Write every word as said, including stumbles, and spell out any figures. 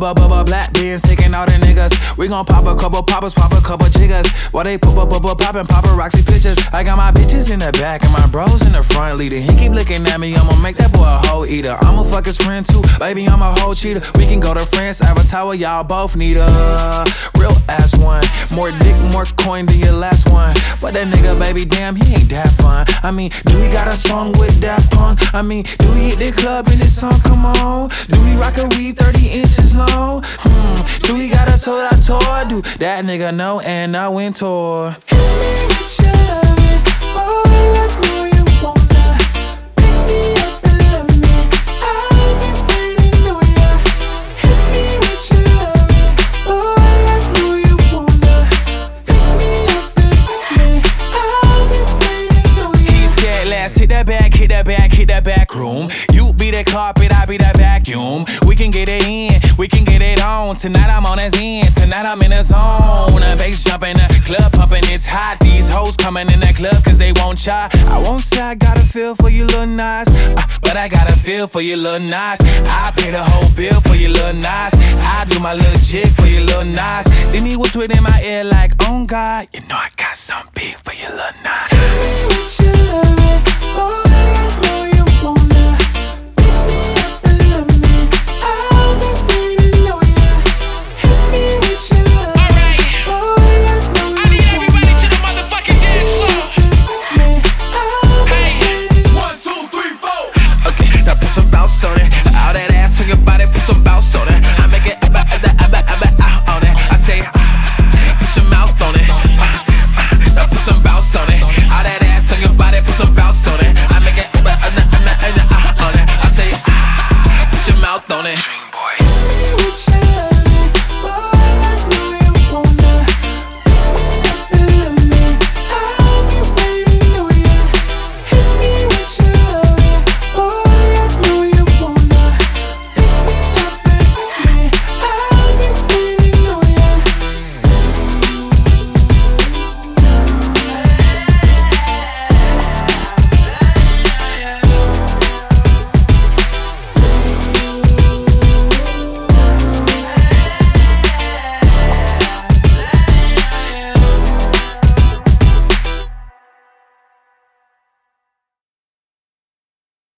bubba bubba black beans taking all the niggas. We gon' pop a couple poppers, pop a couple jiggers. While they pop up, pop up, poppin' paparazzi pictures. I got my bitches in the back and my bros in the front leader. He keep looking at me, I'ma make that boy a hoe eater. I'ma fuck his friend too, baby, I'm a hoe cheater. We can go to France, Avatar, y'all both need a real ass one. More dick, more coin than your last one. Fuck that nigga, baby, damn, he ain't that fun. I mean, do he got a song with Daft Punk? I mean, do he hit the club in this song? Come on. Do he rock a weave thirty inches long? Hmm. Do he got a sold out tour? Do that nigga know and I went tour. Hit me with your loving, oh, I know you wanna pick me up and love me. I've been waiting on ya. Hit me with your loving, oh, I know you wanna pick me up and love me. I've been waiting on ya. He said, let's hit that back, hit that back, hit that back room. You be the carpet, I be the vacuum. We can get it in, we can get it on. Tonight I'm on his end, tonight I'm in the zone. A bass jumping, the club pumping, it's hot. These hoes coming in the club cause they want ya. I won't say I got a feel for you little nice, uh, but I got a feel for you little nice. I pay the whole bill for you little nice. I do my little jig for you little nice. Then he whispered in my ear like, oh God, you know I got some big for you little nice.